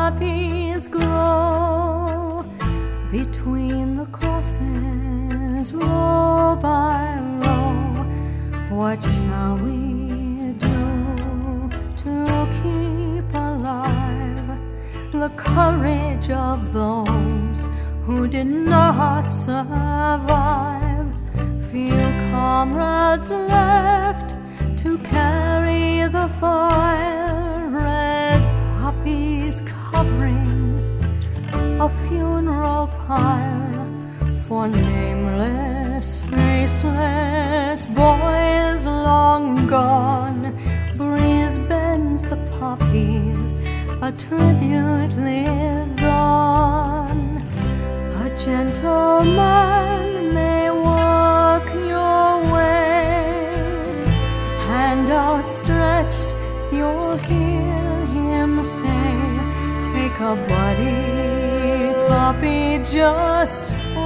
poppies grow between the crosses, row by row. What shall we do to keep alive the courage of those who did not survive? Few comrades left to carry the fire, red poppies covering a funeral pyre for nameless, faceless boys long gone. Breeze bends the poppies, a tribute lives on. A gentleman may walk your way, hand outstretched, you'll hear him say, take a buddy poppy just for